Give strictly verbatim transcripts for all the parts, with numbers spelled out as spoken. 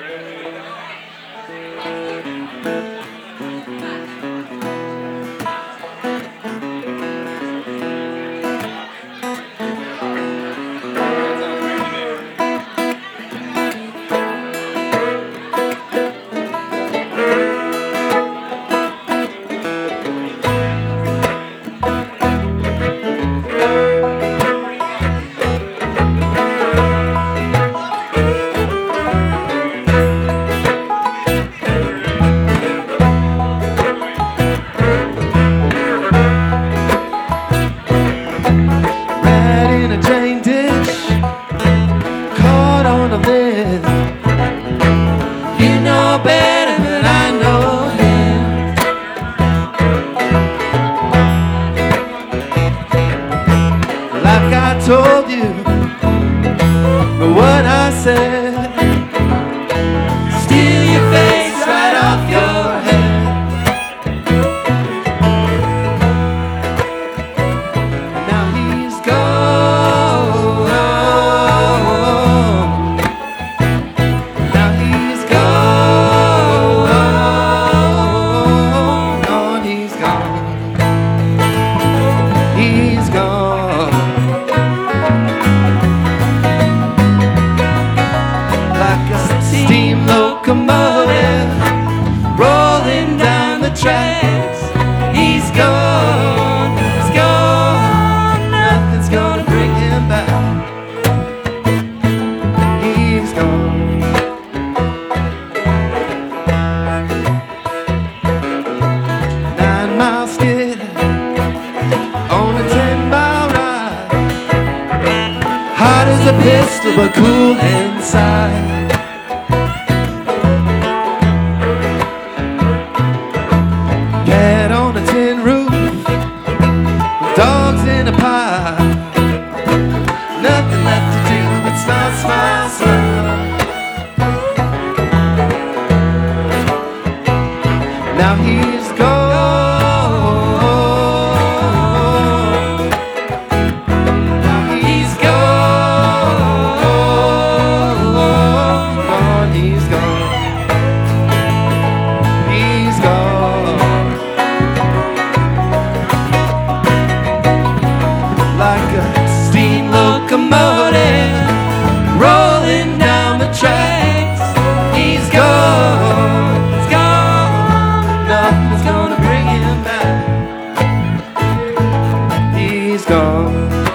Told you what I said. Steal your face right off your head. Now he's gone. Now he's gone. Gone, he's gone. He's gone. Steam locomotive rolling down the tracks. He's gone, he's gone. Nothing's gonna bring him back. He's gone. Nine miles skid on a ten mile ride. Hot as a pistol but cool inside. Cat on a tin roof, dogs in a pie. Nothing left to do but smile, smile, smile. Now he's gone. Now he's gone. Gone, he's gone. He's gone. Like a steam locomotive rolling down the tracks. He's gone, he's gone. Nothing's gonna bring him back. He's gone.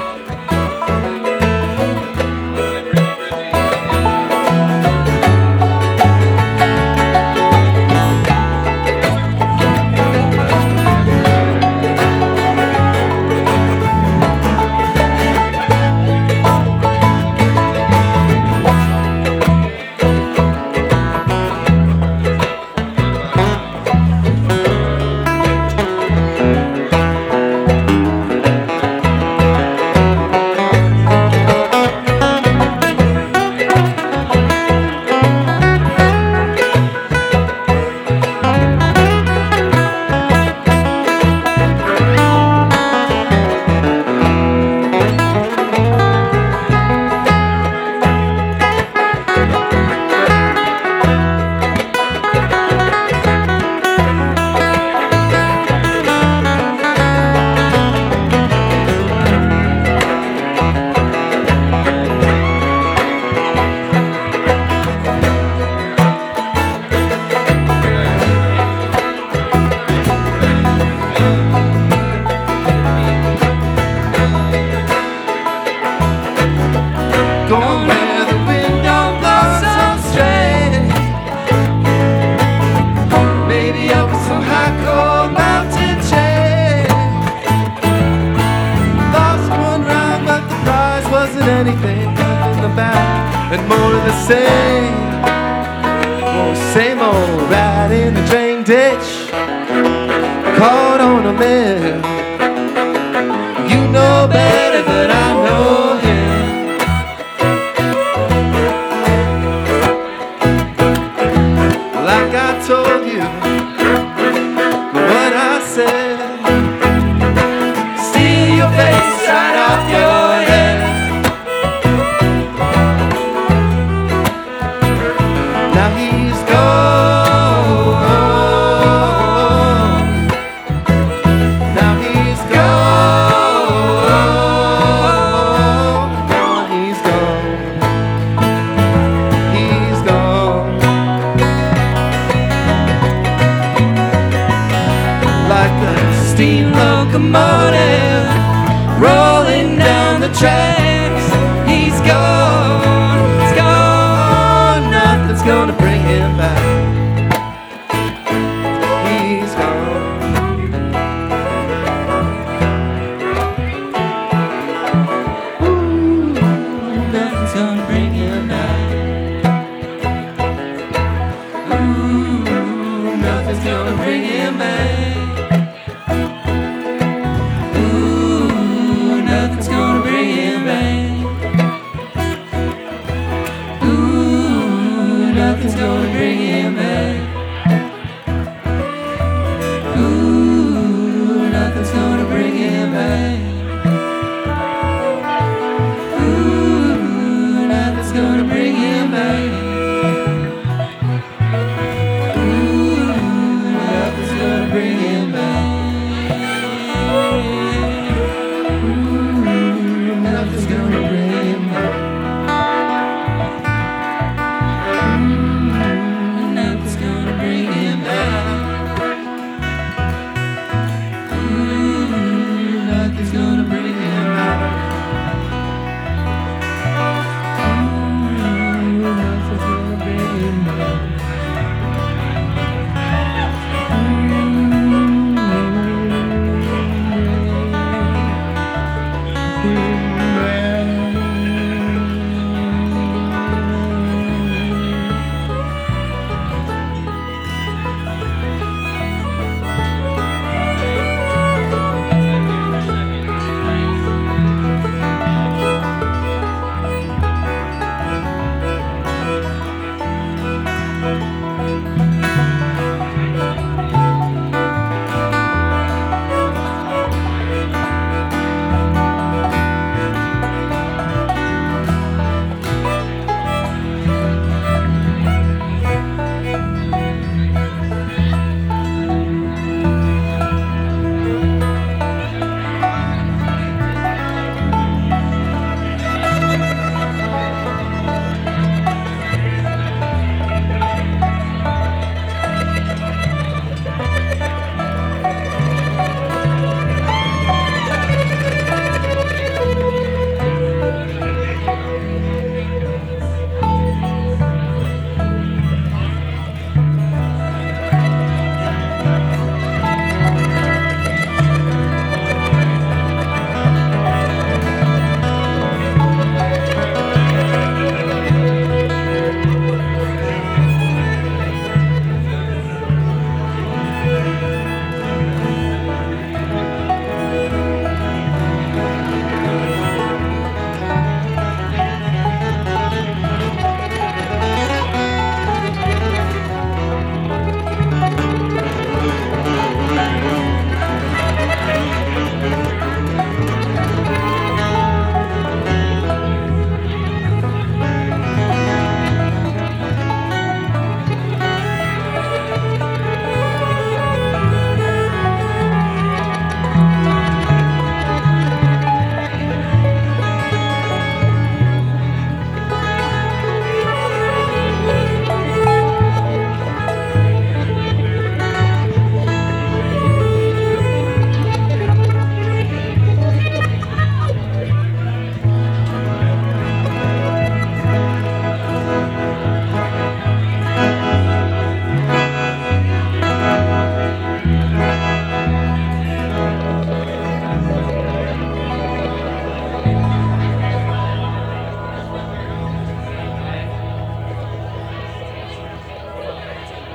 Going where the wind don't blow so straight. Maybe up some high cold mountain chain. Lost one round but the prize wasn't anything. Nothing about and more of the same. Oh, same old rat in the drain ditch. Caught on a mill. You know better than I know him. Like I told you what I said. Steal your face right off your head. Now Now he's gone. Now he's gone. Gone, he's gone. He's gone. Like the steam locomotive rolling down the tracks, he's gone. He's gone. Nothing's gonna bring him back. He's gone. Ooh, nothing's gonna bring him back. Ooh, nothing's gonna bring him back. Ooh, nothing's gonna bring him back. Ooh, nothing's gonna bring